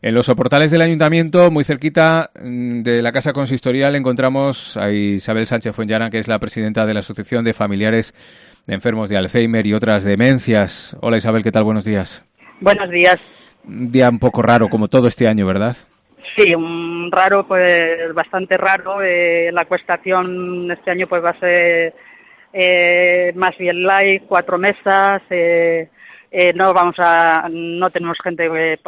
En los soportales del Ayuntamiento, muy cerquita de la Casa Consistorial, encontramos a Isabel Sánchez Fuenllana, que es la presidenta de la Asociación de Familiares de Enfermos de Alzheimer y otras demencias. Hola Isabel, ¿qué tal? Buenos días. Buenos días. Un día un poco raro, como todo este año, ¿verdad? Sí, un raro, pues bastante raro. La acuestación este año pues va a ser más bien live, 4 mesas. No tenemos gente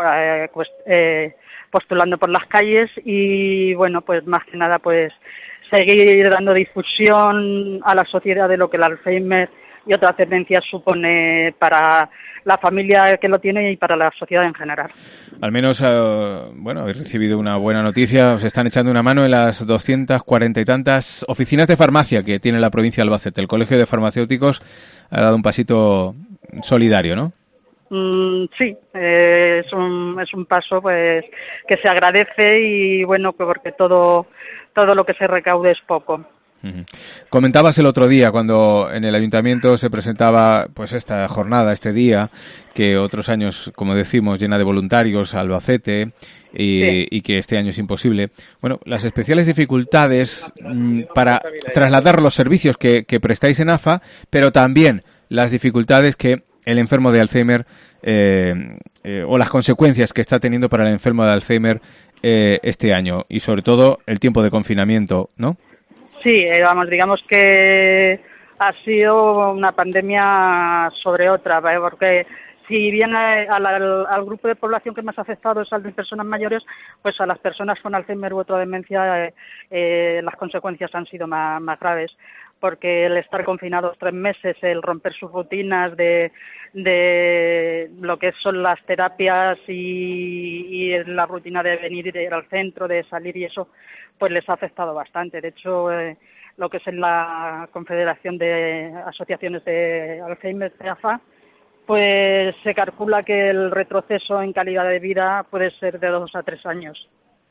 postulando por las calles y bueno, pues más que nada pues seguir dando difusión a la sociedad de lo que el Alzheimer y otras demencias supone para la familia que lo tiene y para la sociedad en general. Al menos, habéis recibido una buena noticia. Os están echando una mano en las 240 y tantas oficinas de farmacia que tiene la provincia de Albacete. El Colegio de Farmacéuticos ha dado un pasito solidario, ¿no? Sí, es un paso pues que se agradece y bueno, porque todo lo que se recaude es poco. Comentabas el otro día cuando en el Ayuntamiento se presentaba pues esta jornada, este día, que otros años, como decimos, llena de voluntarios, Albacete, y que este año es imposible. Bueno, las especiales dificultades para trasladar los servicios que prestáis en AFA, pero también las dificultades que el enfermo de Alzheimer o las consecuencias que está teniendo para el enfermo de Alzheimer este año y sobre todo el tiempo de confinamiento, ¿no? Sí, digamos que ha sido una pandemia sobre otra, ¿vale? Porque si bien al grupo de población que más ha afectado es al de personas mayores, pues a las personas con Alzheimer u otra demencia las consecuencias han sido más graves, porque el estar confinados 3 meses, el romper sus rutinas de lo que son las terapias y la rutina de venir y ir al centro, de salir y eso, pues les ha afectado bastante. De hecho, lo que es en la Confederación de Asociaciones de Alzheimer, de AFA, pues se calcula que el retroceso en calidad de vida puede ser de 2 a 3 años.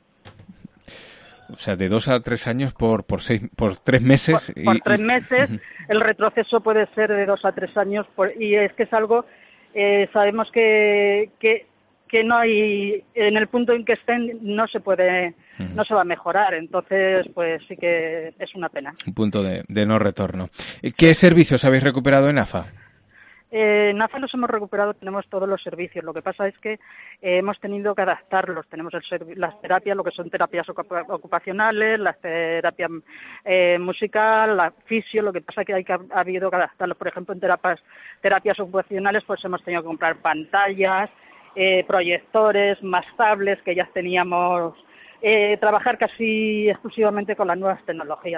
O sea, de 2 a 3 años por 3 meses. Por 3 meses, el retroceso puede ser de 2 a 3 años, y es que es algo, sabemos que no hay, en el punto en que estén no se va a mejorar, entonces pues sí que es una pena. Un punto de no retorno. ¿Qué servicios habéis recuperado en AFA? En AFA los hemos recuperado, tenemos todos los servicios. Lo que pasa es que hemos tenido que adaptarlos. Tenemos las terapias, lo que son terapias ocupacionales, las terapias musical, la fisio. Lo que pasa es que ha habido que adaptarlos. Por ejemplo, en terapias ocupacionales pues hemos tenido que comprar pantallas, proyectores, más tablets que ya teníamos, trabajar casi exclusivamente con las nuevas tecnologías.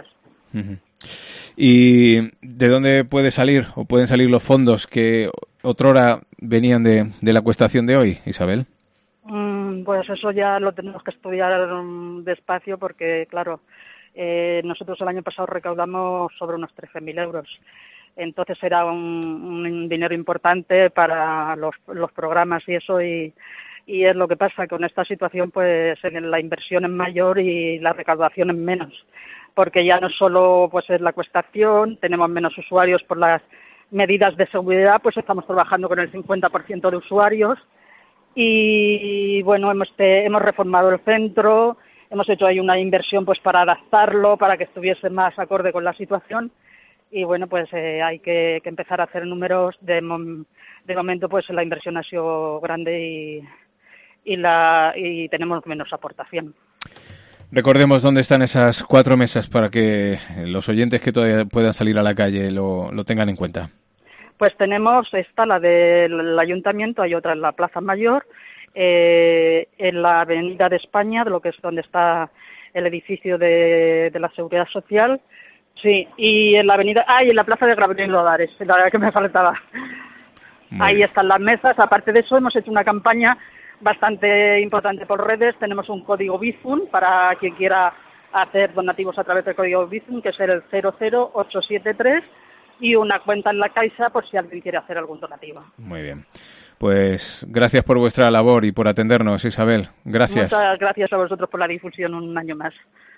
¿Y de dónde pueden salir los fondos que otrora venían de la acuestación de hoy, Isabel? Pues eso ya lo tenemos que estudiar despacio porque, claro, nosotros el año pasado recaudamos sobre unos 13.000 euros. Entonces era un dinero importante para los programas y eso, y es lo que pasa con esta situación, pues la inversión es mayor y la recaudación es menos, porque ya no solo pues es la acuestación, tenemos menos usuarios por las medidas de seguridad, pues estamos trabajando con el 50% de usuarios y bueno, hemos reformado el centro, hemos hecho ahí una inversión pues para adaptarlo, para que estuviese más acorde con la situación. Y bueno, pues hay que empezar a hacer números. De momento pues la inversión ha sido grande y tenemos menos aportación. Recordemos dónde están esas 4 mesas para que los oyentes que todavía puedan salir a la calle lo tengan en cuenta. Pues tenemos la del Ayuntamiento, hay otra en la Plaza Mayor, en la Avenida de España, de lo que es donde está el edificio de la Seguridad Social. Sí, y en la avenida, y en la plaza de Gabriel Lodares, la verdad que me faltaba. Ahí están las mesas. Aparte de eso, hemos hecho una campaña bastante importante por redes. Tenemos un código Bizum para quien quiera hacer donativos a través del código Bizum, que es el 00873, y una cuenta en la Caixa por si alguien quiere hacer algún donativo. Muy bien. Pues gracias por vuestra labor y por atendernos, Isabel. Gracias. Muchas gracias a vosotros por la difusión un año más.